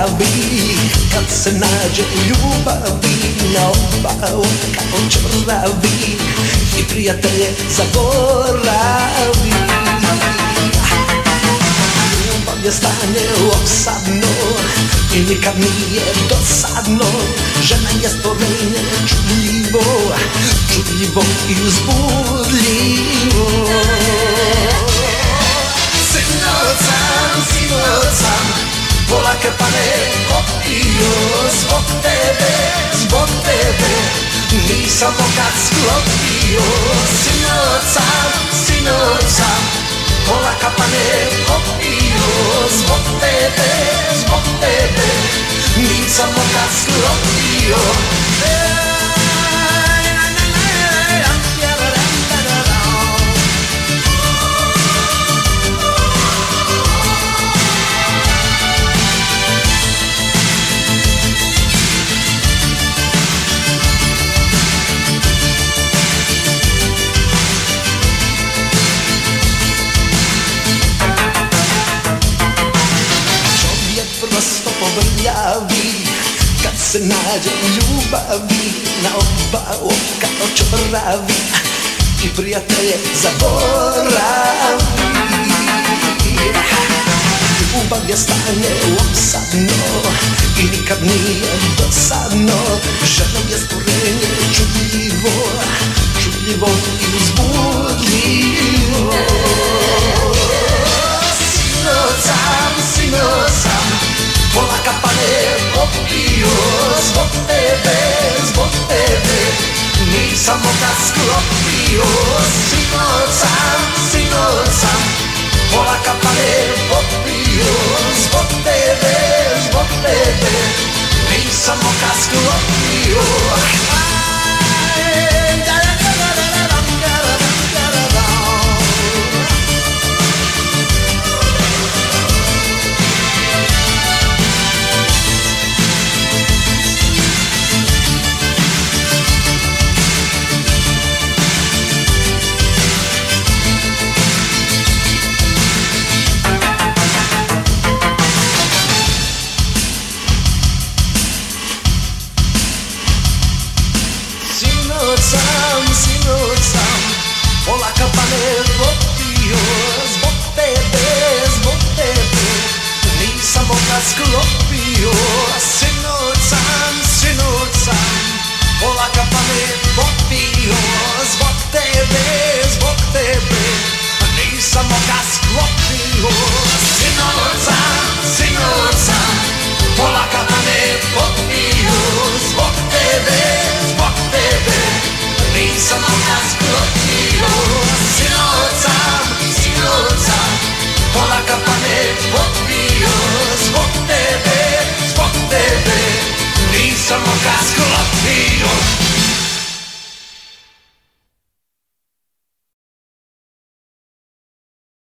pravi, kad se nađe u ljubavi, na oba oka očaravi i prijatelje zaboravi. Ljubav je stanje opsadno i nikad nije dosadno. Žena je stvorenje čudljivo, čudljivo i uzbudljivo. Sinoć sam pola kepane popio zbog tebe, nisam okad sklopio. Sinoć sam pola kepane popio zbog tebe, nisam okad sklopio. Prosto povrljavi, kad se nađe u ljubavi, na oba oka očaravi i prijatelje zaboravi. Ljubav je stanje opsadno i nikad nije dosadno. Žena je stvorenje čudljivo, čudljivo i uzbudljivo. Sinoć sam pola kepane popio zbog tebe, nisam okad sklopio. Sinoć sam pola kepane popio zbog tebe, nisam okad sklopio. Sinoć sam pola kepane popio zbog tebe, nisam okad sklopio. Sinoć sam pola kepane popio zbog tebe, nisam okad sklopio. Sinoć sam pola kepane popio zbog tebe, nisam okad sklopio.